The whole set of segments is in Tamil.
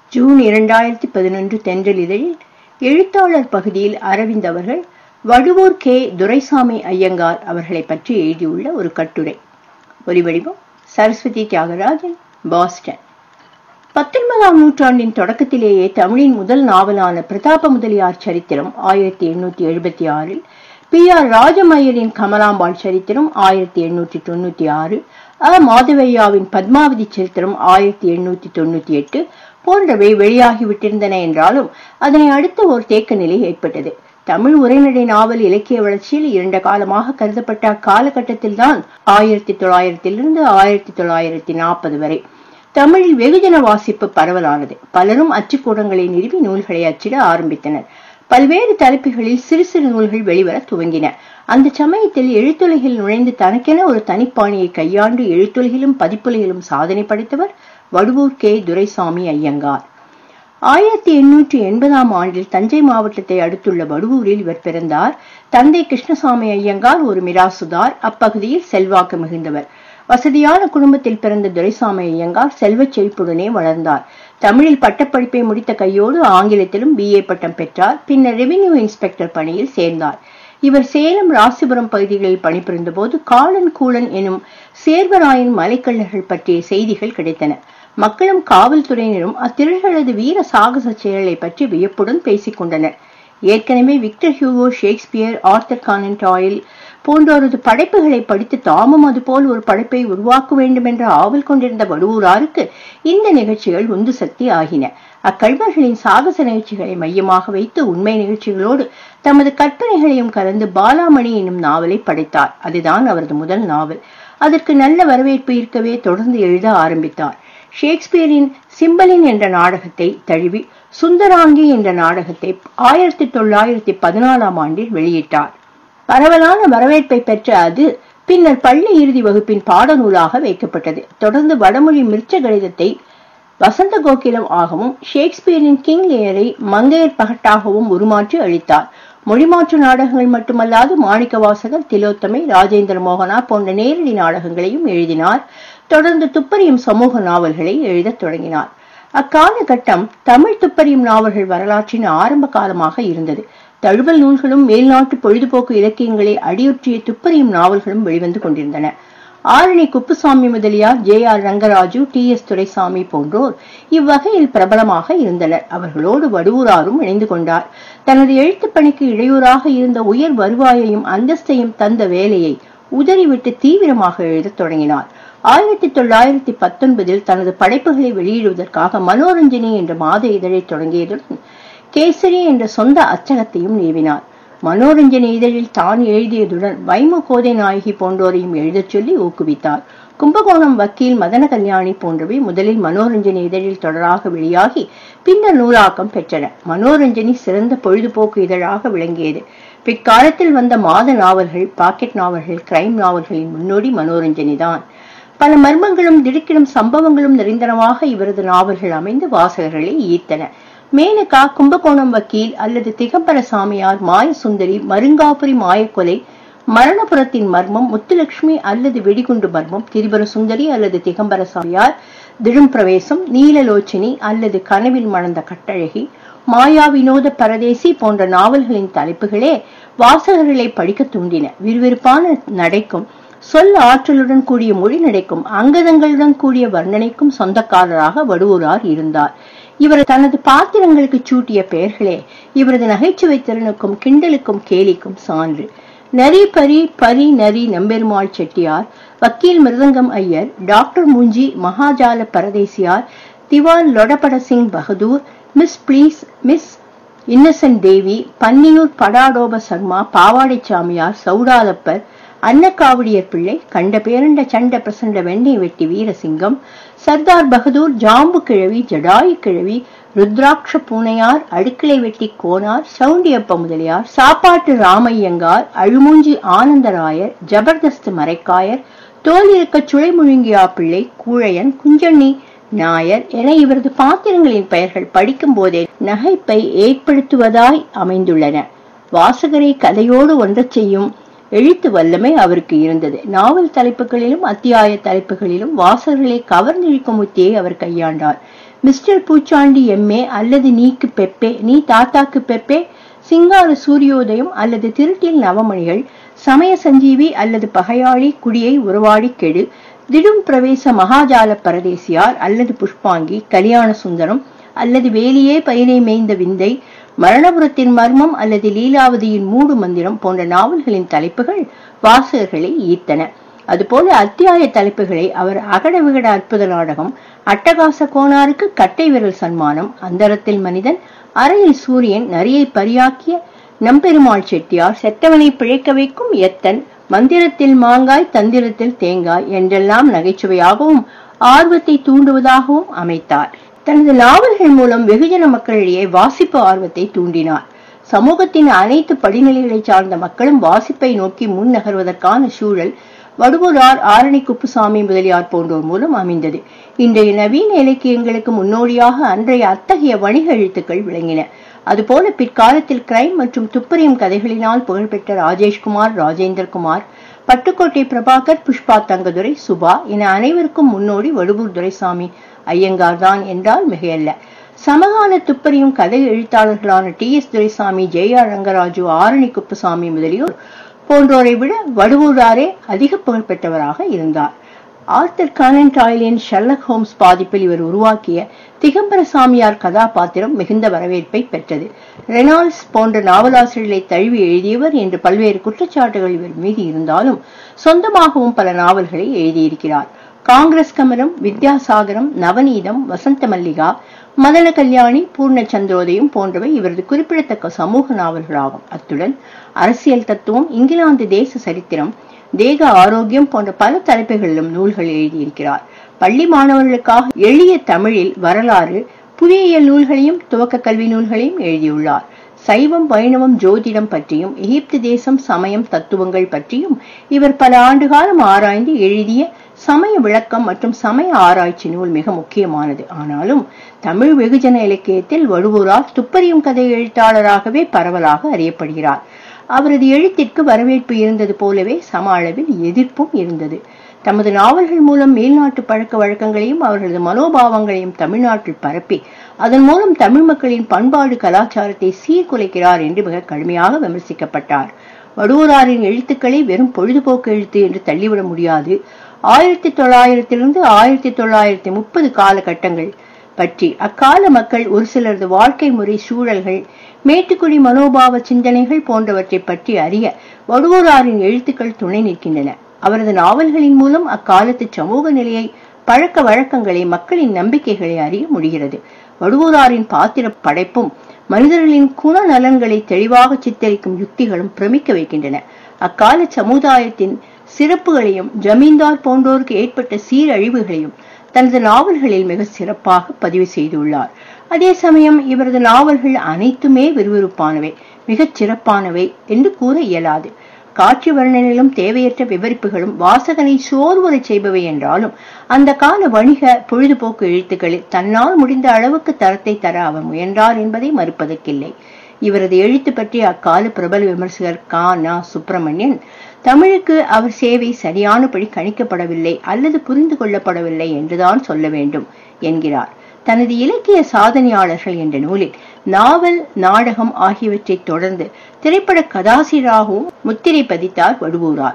ஜூன் 2011 தென்றல் இதழில் எழுத்தாளர் பகுதியில் அரவிந்த் அவர்கள் வடுவூர் கே. துரைசாமி ஐயங்கார் அவர்களை பற்றி எழுதியுள்ள ஒரு கட்டுரை. ஒலிவடிவம் சரஸ்வதி தியாகராஜன், பாஸ்டன். 19ஆம் நூற்றாண்டின் தொடக்கத்திலேயே தமிழின் முதல் நாவலான பிரதாப முதலியார் சரித்திரம் 1876, P.R. ராஜமையரின் கமலாம்பாள் சரித்திரம் 1896, மாதவையாவின் பத்மாவதி சரித்திரம் 1898 போன்றவை வெளியாகிவிட்டிருந்தன என்றாலும் அதனை அடுத்த ஒரு தேக்க நிலை ஏற்பட்டது. தமிழ் உரைநடை நாவல் இலக்கிய வளர்ச்சியில் இரண்ட காலமாக கருதப்பட்ட அக்காலகட்டத்தில்தான் 1900 1940 வரை தமிழில் வெகுஜன வாசிப்பு பரவலானது. பலரும் அச்சுக்கூடங்களை நிறுவி நூல்களை அச்சிட ஆரம்பித்தனர். பல்வேறு தலைப்புகளில் சிறு சிறு நூல்கள் வெளிவர துவங்கின. அந்த சமயத்தில் எழுத்துலகில் நுழைந்து தனக்கென ஒரு தனிப்பாணியை கையாண்டு எழுத்துலகிலும் பதிப்புலகிலும் சாதனை படைத்தவர் வடுவூர் கே. துரைசாமி ஐயங்கார். 1880ஆம் ஆண்டில் தஞ்சை மாவட்டத்தை அடுத்துள்ள வடுவூரில் இவர் பிறந்தார். தந்தை கிருஷ்ணசாமி ஐயங்கார் ஒரு மிராசுதார். அப்பகுதியில் செல்வாக்கு மிகுந்தவர். வசதியான குடும்பத்தில் பிறந்த துரைசாமி ஐயங்கார் செல்வச் செழிப்புடனே வளர்ந்தார். தமிழில் பட்டப்படிப்பை முடித்த கையோடு ஆங்கிலத்திலும் BA பட்டம் பெற்றார். பின்னர் ரெவின்யூ இன்ஸ்பெக்டர் பணியில் சேர்ந்தார். இவர் சேலம், ராசிபுரம் பகுதிகளில் பணிபுரிந்த போது காலன் கூலன் எனும் சேர்வராயன் மலைக்கள்ளர்கள் பற்றிய செய்திகள் கிடைத்தன. மக்களும் காவல்துறையினரும் அத்திரர்களது வீர சாகச செயலை பற்றி வியப்புடன் பேசிக் கொண்டனர். ஏற்கனவே Victor Hugo, Shakespeare, Arthur Conan Doyle போன்றோரது படைப்புகளை படித்து தாமும் அதுபோல் ஒரு படைப்பை உருவாக்க வேண்டும் என்ற ஆவல் கொண்டிருந்த வடுவூராருக்கு இந்த நிகழ்ச்சிகள் உந்து சக்தி ஆகின. அக்கல்வர்களின் சாகச நிகழ்ச்சிகளை மையமாக வைத்து உண்மை நிகழ்ச்சிகளோடு தமது கற்பனைகளையும் கலந்து பாலாமணி என்னும் நாவலை படைத்தார். அதுதான் அவரது முதல் நாவல். அதற்கு நல்ல வரவேற்பு இருக்கவே தொடர்ந்து எழுத ஆரம்பித்தார். ஷேக்ஸ்பியரின் சிம்பலின் என்ற நாடகத்தை தழுவி சுந்தராங்கி என்ற நாடகத்தை 1914ஆம் ஆண்டில் வெளியிட்டார். பரவலான வரவேற்பை பெற்ற அது பின்னர் பள்ளி இறுதி வகுப்பின் பாடநூலாக வைக்கப்பட்டது. தொடர்ந்து வடமொழி மிர்ச்ச கடிதத்தை வசந்த கோகிலம் ஆகவும் ஷேக்ஸ்பியரின் கிங் லியரை மங்கையர் பகட்டாகவும் உருமாற்றி அளித்தார். மொழிமாற்று நாடகங்கள் மட்டுமல்லாது மாணிக்கவாசகர், திலோத்தமை, ராஜேந்திர மோகனா போன்ற நேரடி நாடகங்களையும் எழுதினார். தொடர்ந்து துப்பறியும் சமூக நாவல்களை எழுதத் தொடங்கினார். அக்காலகட்டம் தமிழ் துப்பறியும் நாவல்கள் வரலாற்றின் ஆரம்ப காலமாக இருந்தது. தழுவல் நூல்களும் மேல்நாட்டு பொழுதுபோக்கு இலக்கியங்களை அடியொற்றிய துப்பறியும் நாவல்களும் வெளிவந்து கொண்டிருந்தன. ஆரணி குப்புசாமி முதலியார், JR ரங்கராஜு, TS துரைசாமி போன்றோர் இவ்வகையில் பிரபலமாக இருந்தனர். அவர்களோடு வடுவூராரும் இணைந்து கொண்டார். தனது எழுத்துப் பணிக்கு இடையூறாக இருந்த உயர் வருவாயையும் அந்தஸ்தையும் தந்த வேலையை உதறிவிட்டு தீவிரமாக எழுதத் தொடங்கினார். 1919 தனது படைப்புகளை வெளியிடுவதற்காக மனோரஞ்சனி என்ற மாத இதழை தொடங்கியதுடன் கேசரி என்ற சொந்த அச்சகத்தையும் நிறுவினார். மனோரஞ்சனி இதழில் தான் எழுதியதுடன் வைமு கோதை நாயகி போன்றோரையும் எழுதச் சொல்லி ஊக்குவித்தார். கும்பகோணம் வக்கீல், மதன கல்யாணி போன்றவை முதலில் மனோரஞ்சனி இதழில் தொடராக வெளியாகி பின்னர் நூலாக்கம் பெற்றன. மனோரஞ்சனி சிறந்த பொழுதுபோக்கு இதழாக விளங்கியது. பிற்காலத்தில் வந்த மாத நாவல்கள், பாக்கெட் நாவல்கள், கிரைம் நாவல்களின் முன்னோடி மனோரஞ்சனி தான். பல மர்மங்களும் திடுக்கிடும் சம்பவங்களும் நிறைந்தனவாக இவரது நாவல்கள் அமைந்து வாசகர்களை ஈர்த்தன. மேனகா, கும்பகோணம் வக்கீல் அல்லது திகம்பர சாமியார், மாயசுந்தரி, மருங்காபுரி மாயக்கொலை, மரணபுரத்தின் மர்மம், முத்துலட்சுமி அல்லது வெடிகுண்டு மர்மம், திரிபுர சுந்தரி அல்லது திகம்பர சாமியார், திடும் பிரவேசம், நீலலோச்சினி அல்லது கனவில் மணந்த கட்டழகி, மாயா வினோத பரதேசி போன்ற நாவல்களின் தலைப்புகளே வாசகர்களை படிக்க தூண்டின. விறுவிறுப்பான நடைக்கும் சொல் ஆற்றலுடன் கூடிய மொழி நடைக்கும் அங்கதங்களுடன் கூடிய வர்ணனைக்கும் சொந்தக்காரராக வடுவூரார் இருந்தார். இவர் தனது பாத்திரங்களுக்கு சூட்டிய பெயர்களே இவரது நகைச்சுவை திறனுக்கும் கிண்டலுக்கும் கேலிக்கும் சான்று. நரி பரி பரி நரி நம்பெருமாள் செட்டியார், வக்கீல் மிருதங்கம் ஐயர், டாக்டர் மூஞ்சி மகாஜால பரதேசியார், திவான் லொடபட Singh Bahadur, miss please miss innocent Devi, பன்னியூர் படாடோப சர்மா, பாவாடை சாமியார், சவுடாலப்பர், அன்னக்காவடியர் பிள்ளை, கண்ட பேரண்ட சண்ட பிரசண்ட வெண்ணை வெட்டி வீரசிங்கம், சர்தார் பகதூர், ஜாம்பு கிழவி, ஜடாயு கிழவி, ருத்ராட்ச பூனையார், அடுக்களை வெட்டி கோனார், சவுண்டியப்ப முதலியார், சாப்பாட்டு ராமையங்கார், அழுமூஞ்சி ஆனந்தராயர், ஜபர்தஸ்து மரைக்காயர், தோல் இருக்க சுளை முழுங்கியா பிள்ளை, கூழையன், குஞ்சண்ணி நாயர் என இவரது பாத்திரங்களின் பெயர்கள் படிக்கும் போதே நகைப்பை ஏற்படுத்துவதாய் அமைந்துள்ளன. வாசகரை கதையோடு ஒன்றச் செய்யும் எழுத்து வல்லமை அவருக்கு இருந்தது. நாவல் தலைப்புகளிலும் அத்தியாய தலைப்புகளிலும் வாசகர்களை கவர்ந்திழுக்கும் உத்தியை அவர் கையாண்டார். மிஸ்டர் பூச்சாண்டி எம்ஏ அல்லது நீக்கு பெப்பே, நீ தாத்தாக்கு பெப்பே, சிங்கார சூரியோதயம் அல்லது திருட்டில் நவமணிகள், சமய சஞ்சீவி அல்லது பகையாளி, குடியை உறவாடி கெடு, திடும் பிரவேச மகாஜால பரதேசியார் அல்லது புஷ்பாங்கி, கல்யாண சுந்தரம் அல்லது வேலியே பயிரை மேய்ந்த விந்தை, மரணபுரத்தின் மர்மம் அல்லது லீலாவதியின் மூடு மந்திரம் போன்ற நாவல்களின் தலைப்புகள் வாசகர்களை ஈர்த்தன. அதுபோல அத்தியாய தலைப்புகளை அவர் அகட விகட அற்புத நாடகம், அட்டகாச கோனாருக்கு கட்டை விரல் சன்மானம், அந்தரத்தில் மனிதன், அறையில் சூரியன், நரியை பரியாக்கிய நம்பெருமாள் செட்டியார், செத்தவனை பிழைக்க வைக்கும் எத்தன், மந்திரத்தில் மாங்காய் தந்திரத்தில் தேங்காய் என்றெல்லாம் நகைச்சுவையாகவும் ஆர்வத்தை தூண்டுவதாகவும் அமைத்தார். தனது நாவல்கள் மூலம் வெகுஜன மக்களிடையே வாசிப்பு ஆர்வத்தை தூண்டினார். சமூகத்தின் அனைத்து படிநிலைகளை சார்ந்த மக்களும் வாசிப்பை நோக்கி முன் நகர்வதற்கான சூழல் வடுவூரார், ஆரணி குப்புசாமி முதலியார் போன்றோர் மூலம் அமைந்தது. இன்றைய நவீன இலக்கியங்களுக்கு முன்னோடியாக அன்றைய அத்தகைய வணிக எழுத்துக்கள் விளங்கின. அதுபோல பிற்காலத்தில் கிரைம் மற்றும் துப்பறியும் கதைகளினால் புகழ்பெற்ற ராஜேஷ்குமார், ராஜேந்திரகுமார், பட்டுக்கோட்டை பிரபாகர், புஷ்பா தங்கதுரை, சுபா என அனைவருக்கும் முன்னோடி வடுவூர் துரைசாமி ஐயங்கார் தான் என்றால் மிகையல்ல. சமகால துப்பறியும் கதை எழுத்தாளர்களான TS துரைசாமி, JR ரங்கராஜு, ஆரணி குப்புசாமி முதலியோர் போன்றோரை விட வடுவூராரே அதிக புகழ்பெற்றவராக இருந்தார். ஆர்தர் கானன் டாய்லின் ஷெர்லக் ஹோம்ஸ் பதிப்பில் இவர் உருவாக்கிய திகம்பர சாமியார் கதாபாத்திரம் மிகுந்த வரவேற்பை பெற்றது. ரெனால்ட்ஸ் போன்ற நாவலாசிரியர்களை தழுவி எழுதியவர் என்று பல்வேறு குற்றச்சாட்டுகள் இவர் மீது இருந்தாலும் சொந்தமாகவும் பல நாவல்களை எழுதியிருக்கிறார். காங்கிரஸ் கமலம், வித்யாசாகரம், நவநீதம், வசந்த மல்லிகா, மதன கல்யாணி, பூர்ண சந்திரோதயம் போன்றவை இவரது குறிப்பிடத்தக்க சமூக நாவல்களாகும். அத்துடன் அரசியல் தத்துவம், இங்கிலாந்து தேச சரித்திரம், தேக ஆரோக்கியம் போன்ற பல தலைப்புகளிலும் நூல்கள் எழுதியிருக்கிறார். பள்ளி மாணவர்களுக்காக எளிய தமிழில் வரலாறு, புவியியல் நூல்களையும் துவக்க கல்வி நூல்களையும் எழுதியுள்ளார். சைவம், வைணவம், ஜோதிடம் பற்றியும் எகிப்து தேசம், சமயம், தத்துவங்கள் பற்றியும் இவர் பல ஆண்டுகாலம் ஆராய்ந்து எழுதிய சமய விளக்கம் மற்றும் சமய ஆராய்ச்சி நூல் மிக முக்கியமானது. ஆனாலும் தமிழ் வெகுஜன இலக்கியத்தில் வடுவூரார் துப்பறியும் கதை எழுத்தாளராகவே பரவலாக அறியப்படுகிறார். அவரது எழுத்திற்கு வரவேற்பு இருந்தது போலவே சம அளவில் எதிர்ப்பும் இருந்தது. தமது நாவல்கள் மூலம் மேல்நாட்டு பழக்க வழக்கங்களையும் அவர்களது மனோபாவங்களையும் தமிழ்நாட்டில் பரப்பி அதன் மூலம் தமிழ் மக்களின் பண்பாடு கலாச்சாரத்தை சீர்குலைக்கிறார் என்று மிக கடுமையாக விமர்சிக்கப்பட்டார். வடுவூராரின் எழுத்துக்களை வெறும் பொழுதுபோக்கு எழுத்து என்று தள்ளிவிட முடியாது. 1900 1930 காலகட்டங்கள் பற்றி அக்கால மக்கள் ஒரு சிலரது வாழ்க்கை முறை, சூழல்கள், மேட்டுக்குடி மனோபாவ சிந்தனைகள் போன்றவற்றை பற்றி அறிய வடுவூராரின் எழுத்துக்கள் துணை நிற்கின்றன. அவரது நாவல்களின் மூலம் அக்காலத்து சமூக நிலையை, பழக்க வழக்கங்களை, மக்களின் நம்பிக்கைகளை அறிய முடிகிறது. வடுவூராரின் பாத்திர படைப்பும் மனிதர்களின் குணநலன்களை தெளிவாக சித்தரிக்கும் யுக்திகளும் பிரமிக்க வைக்கின்றன. அக்கால சமுதாயத்தின் சிறப்புகளையும் ஜமீன்தார் போன்றோருக்கு ஏற்பட்ட சீரழிவுகளையும் தனது நாவல்களில் மிக சிறப்பாக பதிவு செய்துள்ளார். அதே சமயம் இவரது நாவல்கள் அனைத்துமே விறுவிறுப்பானவை, மிகச் சிறப்பானவை என்று கூற இயலாது. காட்சி வர்ணனையிலும் தேவையற்ற விவரிப்புகளும் வாசகனை சோர்வுரை செய்பவை என்றாலும் அந்த கால வணிக பொழுதுபோக்கு எழுத்துக்களில் தன்னால் முடிந்த அளவுக்கு தரத்தை தர அவர் முயன்றார் என்பதை மறுப்பதற்கில்லை. இவரது எழுத்து பற்றி அக்கால பிரபல விமர்சகர் கா. சுப்பிரமணியன், தமிழுக்கு அவர் சேவை சரியானபடி கணிக்கப்படவில்லை அல்லது புரிந்து கொள்ளப்படவில்லை என்றுதான் சொல்ல வேண்டும் என்கிறார். தனது இலக்கிய சாதனையாளர்கள் என்ற நூலில் நாவல், நாடகம் ஆகியவற்றை தொடர்ந்து திரைப்பட கதாசிரியராகவும் முத்திரை பதித்தார் வடுவூரார்.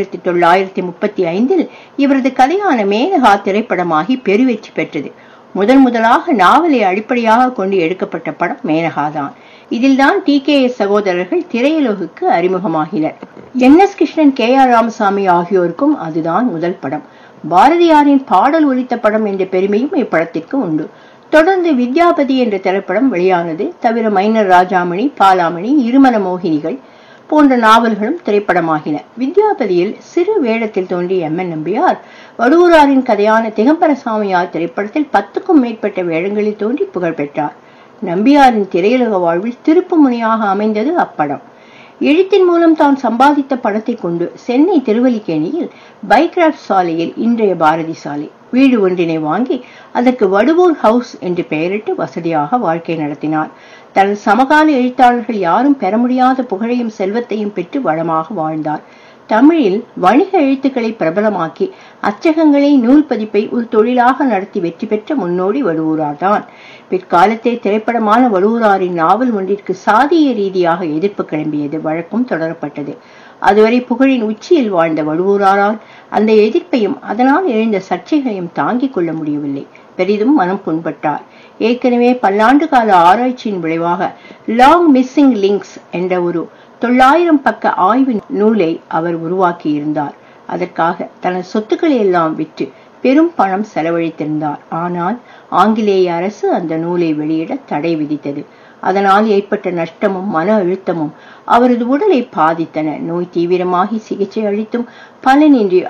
1935 இவரது கதையான மேனகா திரைப்படமாகி பெருவெற்றி பெற்றது. முதலாக நாவலை அடிப்படையாக கொண்டு எடுக்கப்பட்ட படம் மேனகாதான். இதில்தான் TKS சகோதரர்கள் திரையுலகுக்கு அறிமுகமாகினர். NS கிருஷ்ணன், KR ராமசாமி ஆகியோருக்கும் அதுதான் முதல் படம். பாரதியாரின் பாடல் ஒலித்த படம் என்ற பெருமையும் இப்படத்திற்கு உண்டு. தொடர்ந்து வித்யாபதி என்ற திரைப்படம் வெளியானது. தவிர மைனர் ராஜாமணி, பாலாமணி, இருமன மோகினிகள் போன்ற நாவல்களும் திரைப்படமாகின. வித்யாபதியில் சிறு வேடத்தில் தோன்றிய MN நம்பியார் வடுவூராரின் கதையான திகம்பர சாமியார் திரைப்படத்தில் 10க்கும் மேற்பட்ட வேடங்களில் தோன்றி புகழ் பெற்றார். நம்பியாரின் திரையுலக வாழ்வில் திருப்பு முனையாக அமைந்தது அப்படம். எழுத்தின் மூலம் தான் சம்பாதித்த பணத்தை கொண்டு சென்னை திருவல்லிக்கேணியில் பைக்ராப்ட் சாலையில், இன்றைய பாரதி சாலை, வீடு ஒன்றினை வாங்கி அதற்கு வடுவூர் ஹவுஸ் என்று பெயரிட்டு வசதியாக வாழ்க்கை நடத்தினார். தனது சமகால எழுத்தாளர்கள் யாரும் பெற முடியாத புகழையும் செல்வத்தையும் பெற்று வளமாக வாழ்ந்தார். தமிழில் வணிக எழுத்துக்களை பிரபலமாக்கி அச்சகங்களை நூல் பதிப்பை ஒரு தொழிலாக நடத்தி வெற்றி பெற்ற முன்னோடி வடுவூரார் தான். பிற்காலத்தில் திரைப்படமான வடுவூராரின் நாவல் ஒன்றிற்கு சாதிய ரீதியாக எதிர்ப்பு கிளம்பியது, வழக்கும் தொடரப்பட்டது. அதுவரை புகழின் உச்சியில் வாழ்ந்த வடுவூராரால் அந்த எதிர்ப்பையும் அதனால் எழுந்த சர்ச்சைகளையும் தாங்கிக் கொள்ள முடியவில்லை. பெரிதும் மனம் புண்பட்டார். ஏற்கனவே பல்லாண்டு கால ஆராய்ச்சியின் விளைவாக லாங் மிஸ்ஸிங் லிங்க்ஸ் என்ற ஒரு 900 பக்க ஆய்வு நூலை அவர் உருவாக்கி இருந்தார். அதற்காக தனது சொத்துக்களை எல்லாம் விற்று பெரும் பணம் செலவழித்திருந்தார். ஆனால் ஆங்கிலேய அரசு அந்த நூலை வெளியிட தடை விதித்தது. அதனால் ஏற்பட்ட நஷ்டமும் மன அழுத்தமும் அவரது உடலை பாதித்தன. நோய் தீவிரமாகி சிகிச்சை அளித்தும் பலனின்றி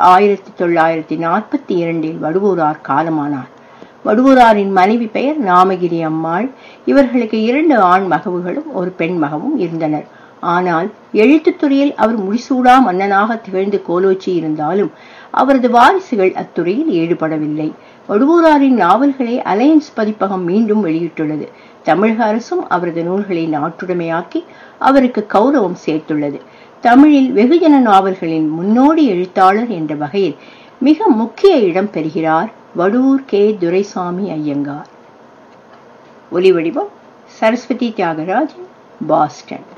1942 வடுவூரார் காலமானார். வடுவூராரின் மனைவி பெயர் நாமகிரி அம்மாள். இவர்களுக்கு 2 ஆண் மகவுகளும் ஒரு பெண் மகவும் இருந்தனர். ஆனால் எழுத்துத்துறையில் அவர் முடிசூடா மன்னனாக திகழ்ந்து கோலோச்சி இருந்தாலும் அவரது வாரிசுகள் அத்துறையில் ஈடுபடவில்லை. வடுவூராரின் நாவல்களை அலையன்ஸ் பதிப்பகம் மீண்டும் வெளியிட்டுள்ளது. தமிழக அரசும் அவரது நூல்களை நாட்டுடைமையாக்கி அவருக்கு கௌரவம் சேர்த்துள்ளது. தமிழில் வெகுஜன நாவல்களின் முன்னோடி எழுத்தாளர் என்ற வகையில் மிக முக்கிய இடம் பெறுகிறார் வடுவூர் கே. துரைசாமி ஐயங்கார். ஒலிவடிவம் சரஸ்வதி தியாகராஜன், பாஸ்டன்.